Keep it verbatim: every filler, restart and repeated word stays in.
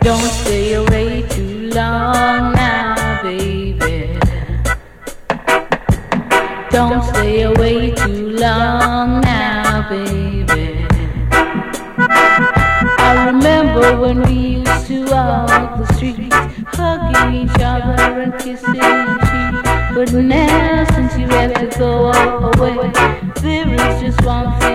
Don't stay away too long now, baby. Don't stay away too long now, baby. I remember when we used to walk the streets, hugging each other and kissing cheek. But now since you have to go away, there is just one thing